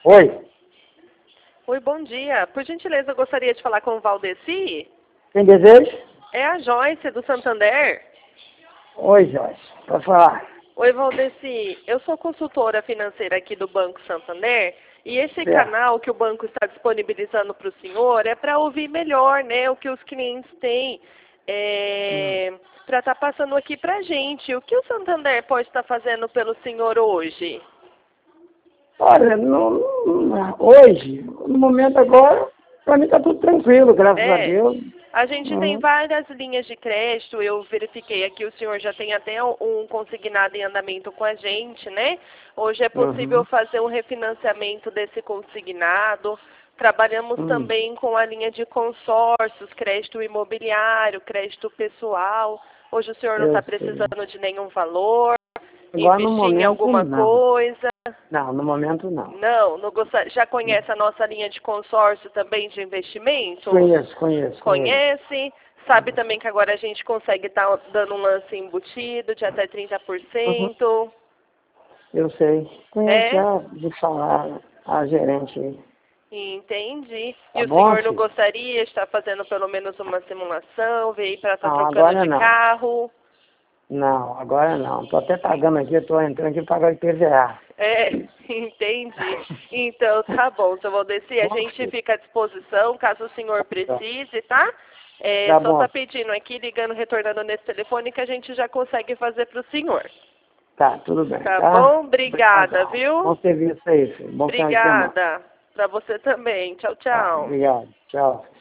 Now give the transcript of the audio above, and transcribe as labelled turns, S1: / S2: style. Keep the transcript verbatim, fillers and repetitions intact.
S1: Oi,
S2: Oi, bom dia. Por gentileza, eu gostaria de falar com o Valdeci.
S1: quem deseja?
S2: É a Joyce, do Santander.
S1: Oi, Joyce, pode falar.
S2: Oi, Valdeci. Eu sou consultora financeira aqui do Banco Santander e esse
S1: Certo.
S2: canal que o banco está disponibilizando para o senhor é para ouvir melhor, né, o que os clientes têm, é,
S1: Hum.
S2: para estar passando aqui para a gente. O que o Santander pode estar fazendo pelo senhor hoje?
S1: Olha, no, no- hoje, no momento agora, para mim está tudo tranquilo, graças a
S2: É.
S1: Deus.
S2: A gente tem
S1: Uhum.
S2: várias linhas de crédito, eu verifiquei aqui, o senhor já tem até um consignado em andamento com a gente, né? Hoje é possível
S1: Uhum.
S2: fazer um refinanciamento desse consignado. Trabalhamos
S1: Hum.
S2: também com a linha de consórcios, crédito imobiliário, crédito pessoal. Hoje o senhor não
S1: Eu
S2: está
S1: sei.
S2: precisando de nenhum valor,
S1: Agora no
S2: investir em
S1: momento
S2: alguma
S1: não.
S2: coisa.
S1: Não, no momento não.
S2: Não, não gosta... já conhece a nossa linha de consórcio também de investimento?
S1: Conheço, conheço, conheço.
S2: Conhece? Sabe também que agora a gente consegue estar dando um lance embutido de até trinta por
S1: Uhum.
S2: cento.
S1: Eu sei. Conheço
S2: É?
S1: já de falar a gerente aí.
S2: Entendi.
S1: Tá
S2: E o
S1: bom,
S2: senhor não
S1: filho?
S2: gostaria de estar fazendo pelo menos uma simulação, ver para estar
S1: Não,
S2: trocando
S1: agora
S2: de
S1: não.
S2: carro?
S1: Não, agora não. Tô até pagando aqui, eu tô entrando aqui para pagar o I P V A.
S2: É, entendi. Então tá bom, seu Valdeci, a
S1: Bom,
S2: gente
S1: filho.
S2: fica à disposição caso o senhor
S1: Tá
S2: precise, tá? É,
S1: tá
S2: só
S1: bom.
S2: tá pedindo aqui, ligando, retornando nesse telefone que a gente já consegue fazer para o senhor.
S1: Tá, tudo bem,
S2: Tá
S1: tá?
S2: bom? Obrigada,
S1: Obrigadão.
S2: viu?
S1: Bom serviço aí, filho. Bom final de semana.
S2: Obrigada. Para você também. Tchau,
S1: Tá,
S2: tchau.
S1: obrigado. Tchau.